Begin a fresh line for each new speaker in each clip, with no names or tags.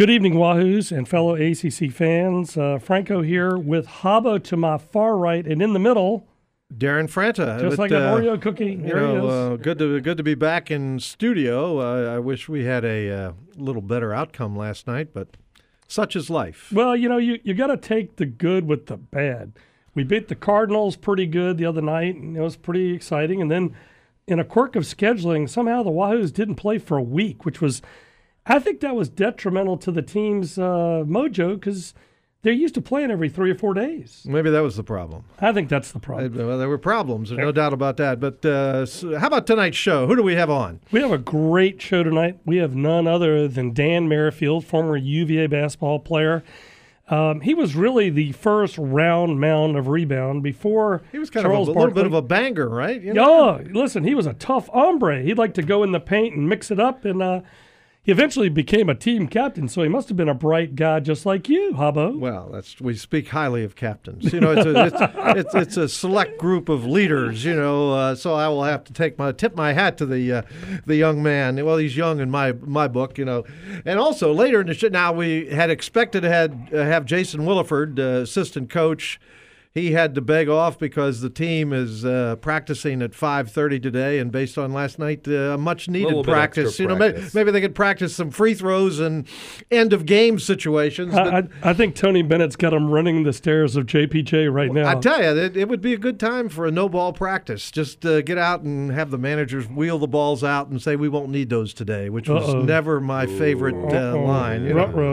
Good evening, Wahoos and fellow ACC fans. Franco here with Habbo to my far right, and in the middle,
Darren Franta.
Just like an Oreo cookie. Here he is.
Good to be back in studio. I wish we had a little better outcome last night, but such is life.
Well, you got to take the good with the bad. We beat the Cardinals pretty good the other night, and it was pretty exciting. And then in a quirk of scheduling, somehow the Wahoos didn't play for a week, which was, I think that was detrimental to the team's mojo because they're used to playing every 3 or 4 days.
Maybe that was the problem.
I think that's the problem.
Well, there were problems, there's no doubt about that. But so how about tonight's show? Who do we have on?
We have a great show tonight. We have none other than Dan Merrifield, former UVA basketball player. He was really the first round mound of rebound before
He was kind
Charles
of a little
Barkley.
bit of a banger, right?
Yeah, listen, he was a tough hombre. He'd like to go in the paint and mix it up, and he eventually became a team captain, so he must have been a bright guy just like you, Habbo.
Well, we speak highly of captains. It's a select group of leaders. So I will have to tip my hat to the young man. Well, he's young in my book. And also later in the show, now we had expected to have Jason Williford, assistant coach. He had to beg off because the team is practicing at 5:30 today, and based on last night, much needed practice. Maybe they could practice some free throws and end of game situations.
I think Tony Bennett's got him running the stairs of JPJ right now.
I tell you, it would be a good time for a no ball practice. Just get out and have the managers wheel the balls out and say we won't need those today, which was never my favorite line.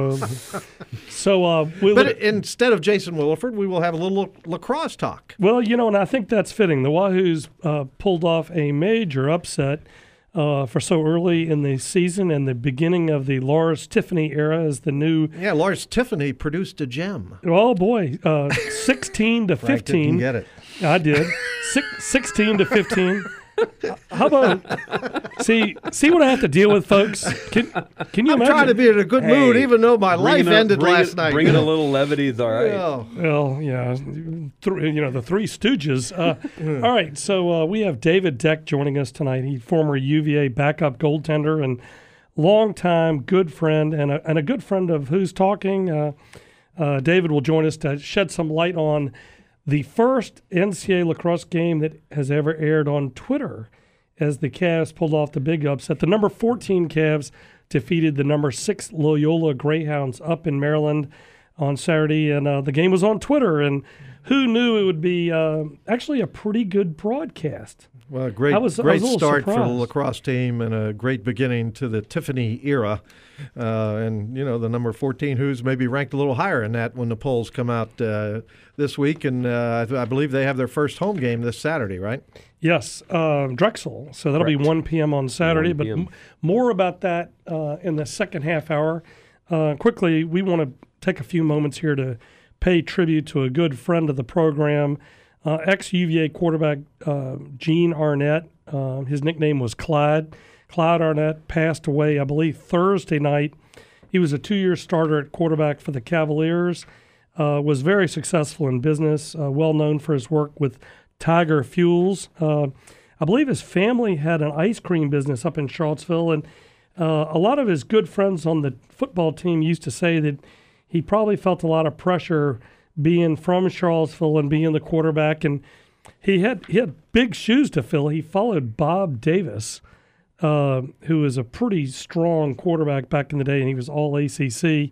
So, but instead of Jason Williford, we will have a little lacrosse talk.
Well, and I think that's fitting. The Wahoos pulled off a major upset for so early in the season and the beginning of the Lars Tiffany era as the new.
Yeah, Lars Tiffany produced a gem.
Oh boy, 16 to 15.
Frank didn't get it.
I did. 16 to 15. How about see what I have to deal with, folks? Can you imagine?
I'm trying to be in a good mood, even though my life ended last night.
Bringing a little levity is all right.
Well, yeah, the Three Stooges. All right, so we have David Deck joining us tonight. He's former UVA backup goaltender and longtime good friend and a good friend of Who's Talking. David will join us to shed some light on the first NCAA lacrosse game that has ever aired on Twitter as the Cavs pulled off the big upset. The number 14 Cavs defeated the number 6 Loyola Greyhounds up in Maryland on Saturday, and the game was on Twitter, and who knew it would be actually a pretty good broadcast.
Well, a great start for the lacrosse team and a great beginning to the Tiffany era. And, the number 14 Who's maybe ranked a little higher in that when the polls come out this week. And I believe they have their first home game this Saturday, right?
Yes, Drexel. So that'll be 1 p.m. on Saturday. But more about that in the second half hour. Quickly, we want to take a few moments here to pay tribute to a good friend of the program, ex-UVA quarterback Gene Arnett. His nickname was Clyde. Clyde Arnett passed away, I believe, Thursday night. He was a 2-year starter at quarterback for the Cavaliers, was very successful in business, well known for his work with Tiger Fuels. I believe his family had an ice cream business up in Charlottesville, and a lot of his good friends on the football team used to say that he probably felt a lot of pressure being from Charlottesville and being the quarterback, and he had big shoes to fill. He followed Bob Davis, who was a pretty strong quarterback back in the day, and he was all ACC.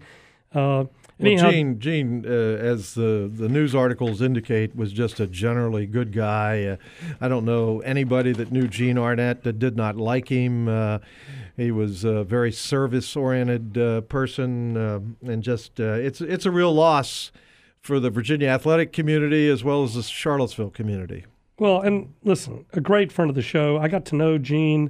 Gene, as the news articles indicate, was just a generally good guy. I don't know anybody that knew Gene Arnett that did not like him. He was a very service-oriented person, and just it's a real loss for the Virginia athletic community as well as the Charlottesville community.
Well, and listen, a great friend of the show. I got to know Gene,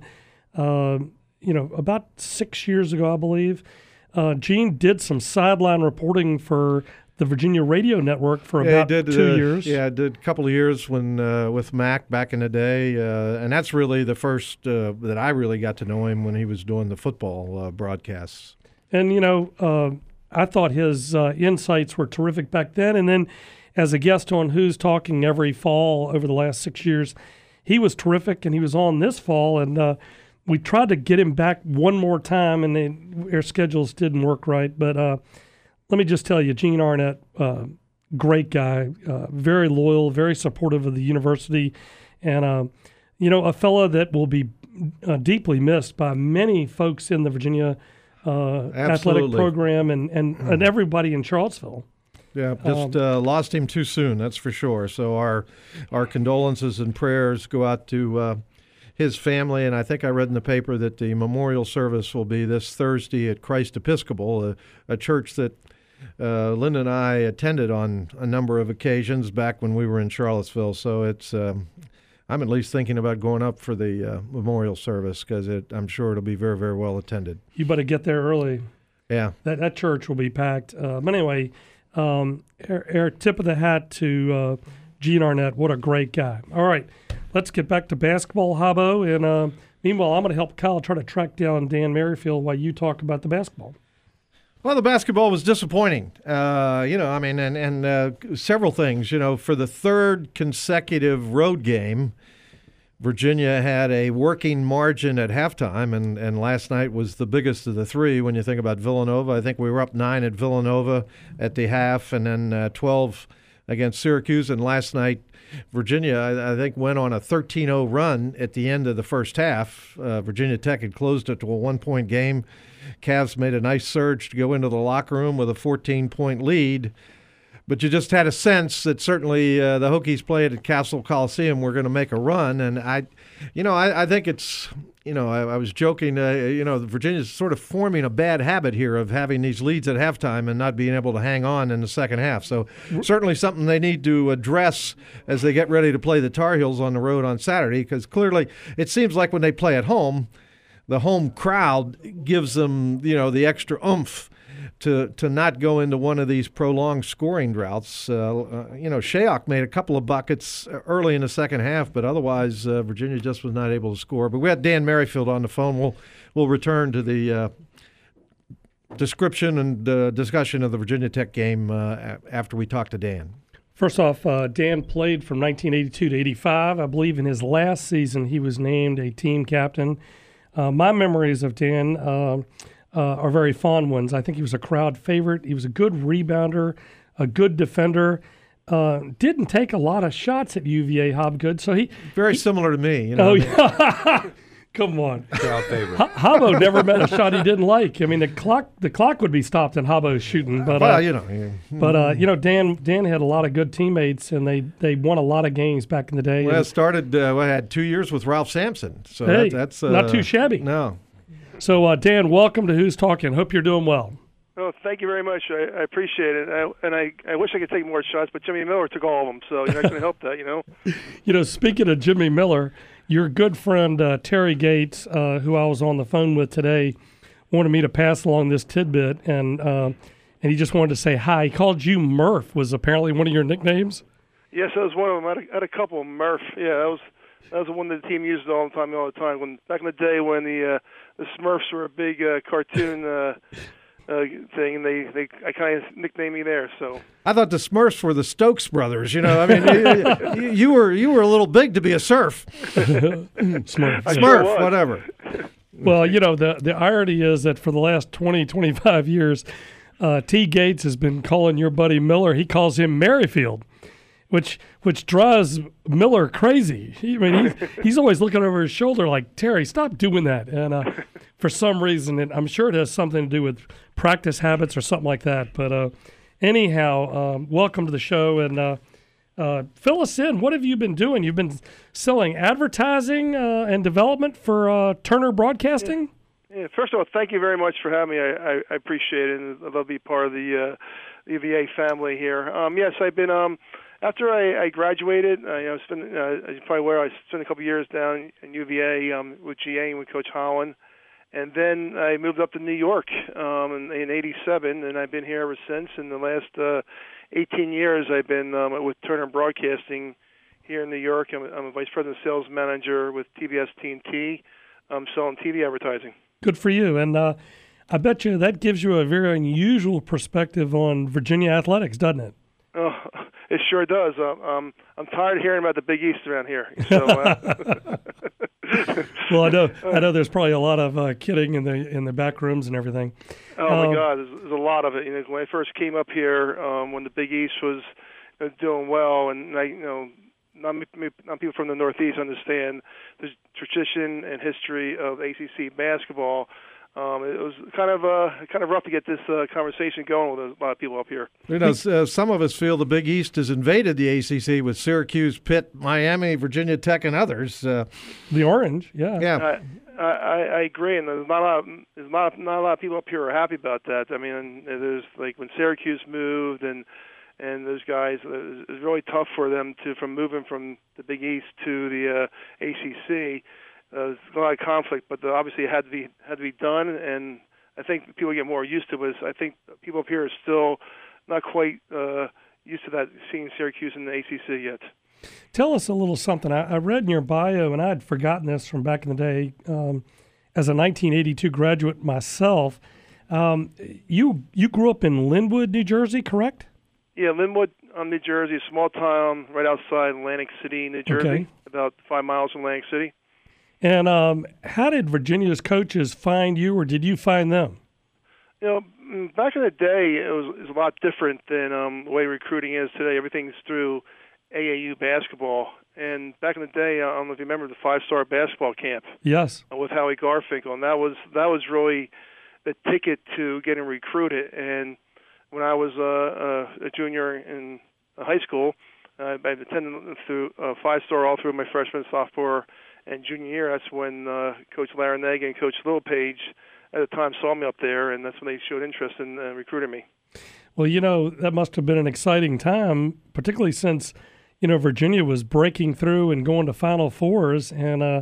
about 6 years ago, I believe. Gene did some sideline reporting for the Virginia Radio Network for about 2 years.
Yeah, I did a couple of years when with Mac back in the day, and that's really the first that I really got to know him when he was doing the football broadcasts.
And, I thought his insights were terrific back then. And then as a guest on Who's Talking every fall over the last 6 years, he was terrific, and he was on this fall. And we tried to get him back one more time, and our schedules didn't work right. But let me just tell you, Gene Arnett, great guy, very loyal, very supportive of the university, and a fella that will be deeply missed by many folks in the Virginia athletic program and everybody in Charlottesville.
Yeah, just lost him too soon, that's for sure. So our condolences and prayers go out to his family, and I think I read in the paper that the memorial service will be this Thursday at Christ Episcopal, a church that Linda and I attended on a number of occasions back when we were in Charlottesville. So it's I'm at least thinking about going up for the memorial service because I'm sure it'll be very, very well attended.
You better get there early.
Yeah.
That church will be packed. But anyway, our tip of the hat to Gene Arnett. What a great guy. All right, let's get back to basketball, Habbo. And meanwhile, I'm going to help Kyle try to track down Dan Merrifield while you talk about the basketball.
Well, the basketball was disappointing, and several things. For the third consecutive road game, Virginia had a working margin at halftime, and last night was the biggest of the three when you think about Villanova. I think we were up 9 at Villanova at the half, and then 12 against Syracuse. And last night, Virginia, I think, went on a 13-0 run at the end of the first half. Virginia Tech had closed it to a 1-point game. Cavs made a nice surge to go into the locker room with a 14-point lead. But you just had a sense that certainly the Hokies played at Castle Coliseum were going to make a run. And I think it's, I was joking, Virginia's sort of forming a bad habit here of having these leads at halftime and not being able to hang on in the second half. So certainly something they need to address as they get ready to play the Tar Heels on the road on Saturday, because clearly it seems like when they play at home, the home crowd gives them, the extra oomph to not go into one of these prolonged scoring droughts. Shayok made a couple of buckets early in the second half, but otherwise Virginia just was not able to score. But we had Dan Merrifield on the phone. We'll return to the description and discussion of the Virginia Tech game after we talk to Dan.
First off, Dan played from 1982 to 85. I believe in his last season he was named a team captain. My memories of Dan are very fond ones. I think he was a crowd favorite. He was a good rebounder, a good defender. Didn't take a lot of shots at UVA, Hobgood. So he
similar to me.
Yeah. Come on.
Crowd favorite.
Habbo never met a shot he didn't like. I mean, the clock would be stopped in Habbo's shooting. But Dan had a lot of good teammates, and they won a lot of games back in the day.
Well, it started. I had 2 years with Ralph Sampson, so
hey,
that's
not too shabby.
No.
So, Dan, welcome to Who's Talking. Hope you're doing well.
Oh, thank you very much. I appreciate it. I wish I could take more shots, but Jimmy Miller took all of them, so you're not going to help that,
Speaking of Jimmy Miller, your good friend Terry Gates, who I was on the phone with today, wanted me to pass along this tidbit, and he just wanted to say hi. He called you Murph, was apparently one of your nicknames?
Yes, that was one of them. I had a couple of Murph. Yeah, that was the one that the team used all the time. When back in the day when the Smurfs were a big cartoon thing, and I kind of nicknamed me there. So
I thought the Smurfs were the Stokes brothers. You were a little big to be a Surf. Smurf, whatever.
Well, the irony is that for the last 20, 25 years, T. Gates has been calling your buddy Miller. He calls him Merrifield, which drives Miller crazy. He's always looking over his shoulder like, Terry, stop doing that. And for some reason, and I'm sure it has something to do with practice habits or something like that. But anyhow, welcome to the show, and fill us in. What have you been doing? You've been selling advertising and development for Turner Broadcasting?
Yeah, first of all, thank you very much for having me. I appreciate it, and I'd love to be part of the UVA family here. Yes, I've been after I graduated. As you're probably aware, I spent a couple of years down in UVA with GA and with Coach Holland, and then I moved up to New York in '87, and I've been here ever since. In the last 18 years, I've been with Turner Broadcasting here in New York. I'm a vice president sales manager with TBS TNT. I'm selling TV advertising. Good
for you. And I bet you that gives you a very unusual perspective on Virginia athletics, doesn't it?
Oh, it sure does. I'm tired of hearing about the Big East around here. So,
Well, I know. There's probably a lot of kidding in the back rooms and everything.
Oh my God, there's a lot of it. When I first came up here, when the Big East was doing well, and not people from the Northeast understand the tradition and history of ACC basketball. It was kind of rough to get this conversation going with a lot of people up here.
Some of us feel the Big East has invaded the ACC with Syracuse, Pitt, Miami, Virginia Tech, and others.
The Orange, yeah.
I agree, and there's not a lot of people up here who are happy about that. I mean, there's like when Syracuse moved and those guys, it was really tough for them from moving from the Big East to the ACC. There's a lot of conflict, but obviously it had to be done, and I think people get more used to it. I think people up here are still not quite used to that, seeing Syracuse in the ACC yet.
Tell us a little something. I read in your bio, and I had forgotten this from back in the day. As a 1982 graduate myself, you grew up in Linwood, New Jersey, correct?
Yeah, Linwood, New Jersey, a small town right outside Atlantic City, New Jersey, about 5 miles from Atlantic City.
And how did Virginia's coaches find you, or did you find them?
Back in the day, it was a lot different than the way recruiting is today. Everything's through AAU basketball. And back in the day, I don't know if you remember the 5-star basketball camp.
Yes.
With Howie Garfinkel, and that was really the ticket to getting recruited. And when I was a junior in high school, I attended through 5-star all through my freshman, sophomore, and junior year. That's when Coach Larinaga and Coach Littlepage at the time saw me up there, and that's when they showed interest in recruiting me. Well,
that must have been an exciting time, particularly since, Virginia was breaking through and going to Final Fours, and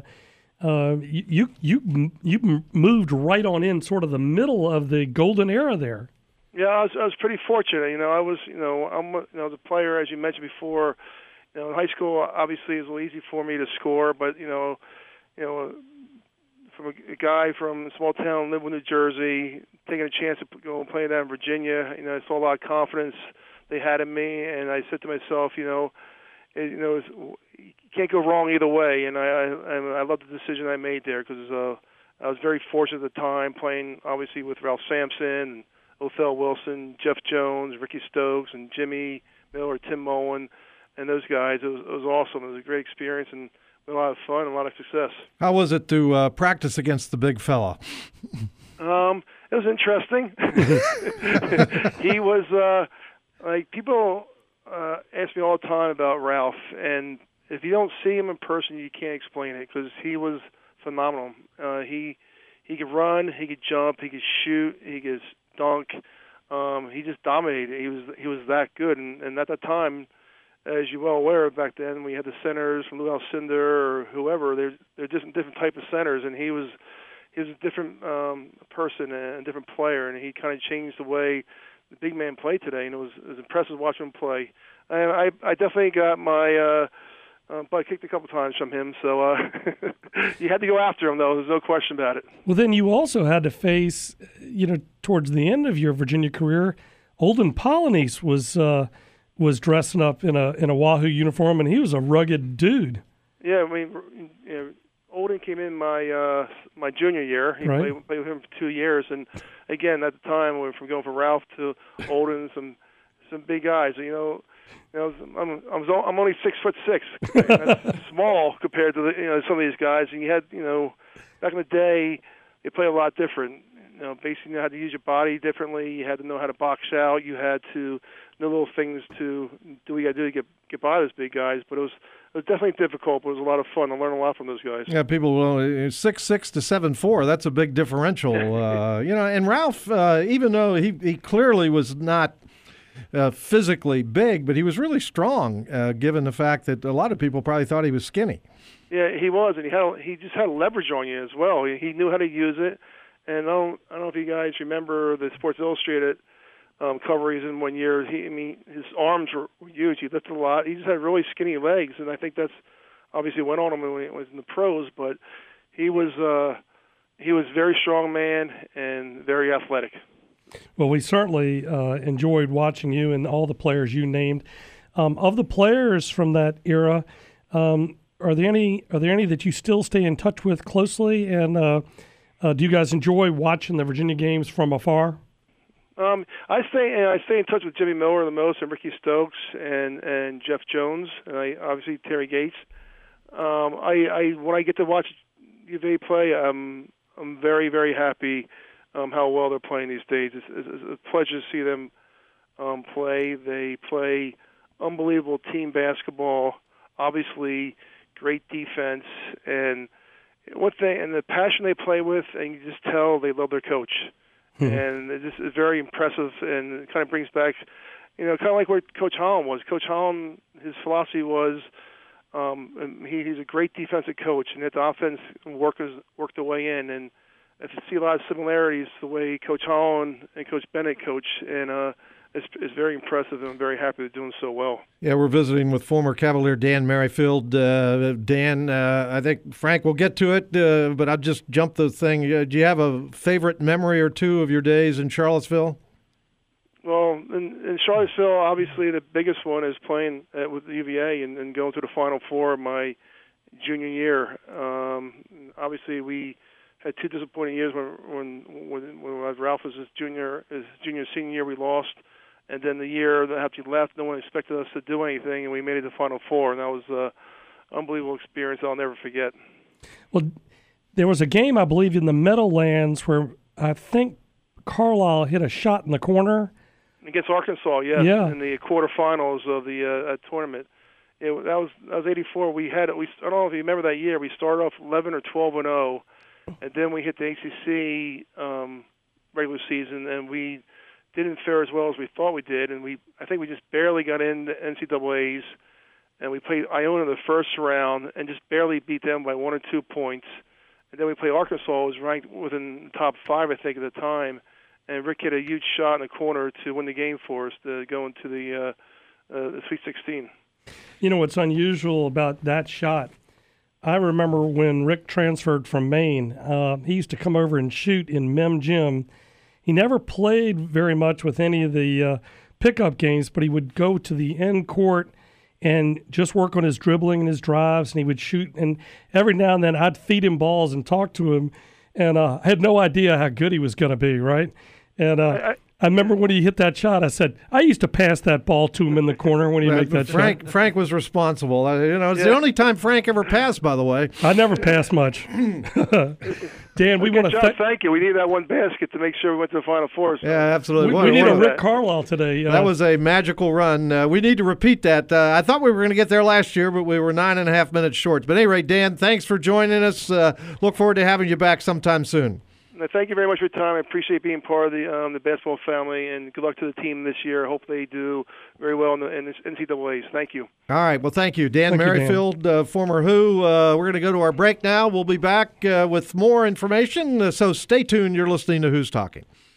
you moved right on in sort of the middle of the golden era there.
Yeah, I was pretty fortunate. I was, I'm the player, as you mentioned before. In high school, obviously, it was a little easy for me to score, but from a guy from a small town, Linwood, New Jersey, taking a chance to go and play down in Virginia, I saw a lot of confidence they had in me, and I said to myself, you can't go wrong either way, and I love the decision I made there because I was very fortunate at the time, playing obviously with Ralph Sampson, Othell Wilson, Jeff Jones, Ricky Stokes, and Jimmy Miller, Tim Mullen. And those guys, it was awesome. It was a great experience and a lot of fun and a lot of success.
How was it to practice against the big fella?
It was interesting. He was people ask me all the time about Ralph, and if you don't see him in person, you can't explain it because he was phenomenal. He could run, he could jump, he could shoot, he could dunk. He just dominated. He was that good, and at the time, as you're well aware, back then we had the centers from Lou Alcindor or whoever. They're just different type of centers, and he was a different person and a different player, and he kind of changed the way the big man played today, and it was impressive watching him play. And I definitely got my butt kicked a couple times from him, so you had to go after him, though. There's no question about it.
Well, then you also had to face, towards the end of your Virginia career, Olden Polynice was dressing up in a Wahoo uniform, and he was a rugged dude.
Yeah, I mean, Olden came in my junior year. He played with him for 2 years, and again at the time, we went from going from Ralph to Olden, some big guys. I'm only 6'6". That's small compared to some of these guys. And you had back in the day, they played a lot different. Basically, you know how to use your body differently. You had to know how to box out. You had to know little things to do what you got to do to get by those big guys. But it was definitely difficult, but it was a lot of fun. I learned a lot from those guys.
Yeah, people, 6'6" to 7'4", that's a big differential. And Ralph, even though he clearly was not physically big, but he was really strong, given the fact that a lot of people probably thought he was skinny.
Yeah, he was, and he just had leverage on you as well. He knew how to use it. And I don't know if you guys remember the Sports Illustrated cover he's in one year. His arms were huge. He lifted a lot. He just had really skinny legs, and I think that's obviously went on him when he was in the pros. But he was very strong man and very athletic.
Well, we certainly enjoyed watching you and all the players you named. Of the players from that era, are are there any that you still stay in touch with closely? And do you guys enjoy watching the Virginia games from afar?
I stay in touch with Jimmy Miller the most, and Ricky Stokes, and Jeff Jones, and obviously Terry Gates. When I get to watch U of A play, I'm very, very happy how well they're playing these days. It's a pleasure to see them play. They play unbelievable team basketball. Obviously, great defense, and the passion they play with, and you just tell they love their coach. And it just is very impressive, and it kind of brings back, kind of like where Coach Holland was. Coach Holland, his philosophy was, he's a great defensive coach, and that the offense worked their way in. And I see a lot of similarities the way Coach Holland and Coach Bennett coach, and it's very impressive, and I'm very happy they're doing so well.
Yeah, we're visiting with former Cavalier Dan Merrifield. Dan, I think Frank will get to it, but I'll just jump the thing. Do you have a favorite memory or two of your days in Charlottesville?
Well, in Charlottesville, obviously the biggest one is playing with the UVA and going to the Final Four my junior year. Obviously, we had two disappointing years when Ralph was his junior, senior year. We lost. And then the year that after he left, no one expected us to do anything, and we made it to the Final Four, and that was an unbelievable experience I'll never forget.
Well, there was a game, I believe, in the Meadowlands where I think Carlisle hit a shot in the corner.
Against Arkansas, yes,
yeah.
In the quarterfinals of the tournament. That was '84. I don't know if you remember that year. We started off 11 or 12-0, and then we hit the ACC regular season, and we didn't fare as well as we thought we did, and I think we just barely got into NCAA's, and we played Iona in the first round and just barely beat them by 1 or 2 points. And then we played Arkansas, who was ranked within the top 5, I think, at the time, and Rick hit a huge shot in the corner to win the game for us to go into the Sweet 16.
You know what's unusual about that shot? I remember when Rick transferred from Maine, he used to come over and shoot in Mem Gym. He never played very much with any of the pickup games, but he would go to the end court and just work on his dribbling and his drives, and he would shoot. And every now and then I'd feed him balls and talk to him, and I had no idea how good he was going to be, right? And I remember when he hit that shot, I said, I used to pass that ball to him in the corner when he made that shot.
Frank was responsible. It's the only time Frank ever passed, by the way.
I never passed much. Dan, we want to
thank you. We need that one basket to make sure we went to the Final Four. So.
Yeah, absolutely.
We need a Rick Carlisle today.
That was a magical run. We need to repeat that. I thought we were going to get there last year, but we were 9.5 minutes short. But anyway, Dan, thanks for joining us. Look forward to having you back sometime soon.
Thank you very much for your time. I appreciate being part of the basketball family, and good luck to the team this year. I hope they do very well in the NCAAs. Thank you.
All right. Well, thank you. Dan Merrifield, former Who. We're going to go to our break now. We'll be back with more information, so stay tuned. You're listening to Who's Talking.